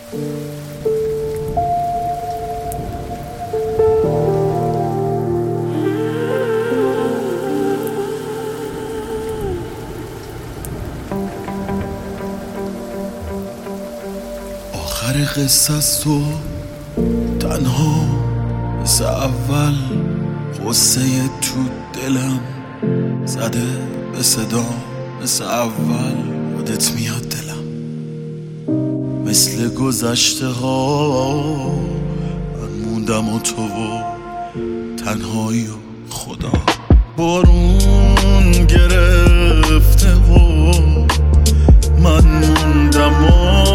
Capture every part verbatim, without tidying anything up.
آخر قصه است تو تنها مثل اول، غصه تو دلم زده به صدا مثل اول. یادت میاد دلم مثل گذشته ها، من موندم و تو و تنهایی و خدا. بارون گرفته و من موندم و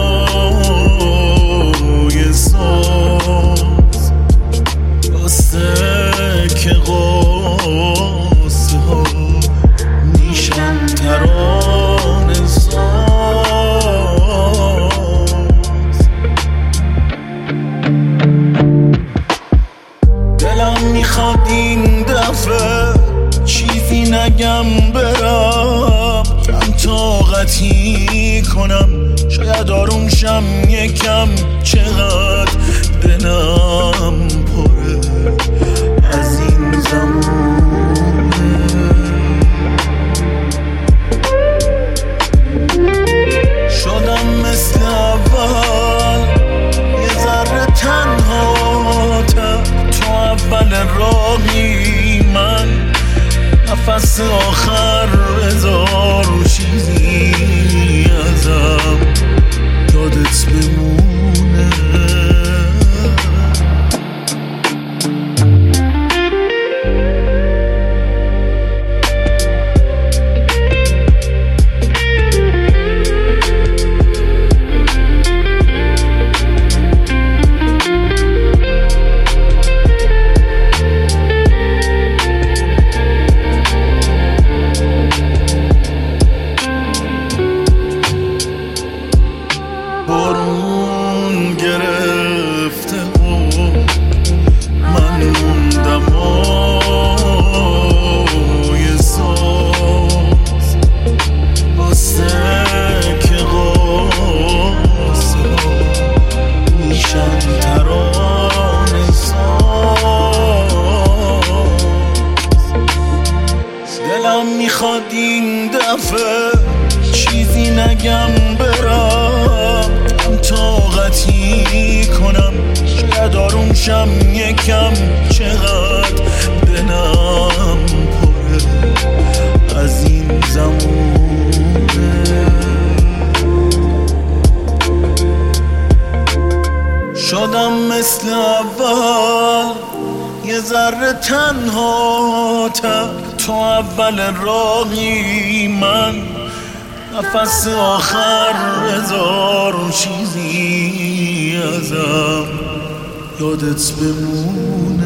یه ساز راسته که قاسه ها میشن ترانه ساز. دلم میخواد این دفعه چیزی نگم برم، کم طاقتی کنم شاید آروم شم یکم. چقدر دلم پره از این زمونه، شدم مثل اول یه ذره تنها تر. تو اول راهی من نفس آخر بذار و چیزی ازم یادت بمونه. بارون گرفته و من موندم و یه ساز واسه که قاسه ها میشن ترانه ساز. دلم میخواد این دفعه چیزی نگم برم، طاقتی کنم شاید آروم شم یکم. چقدر دلم پره از این زمونه، شدم مثل اول یه ذره تنها تر. تو اول راهی من نفس آخر بذار و چیزی ازم یادت بمونه.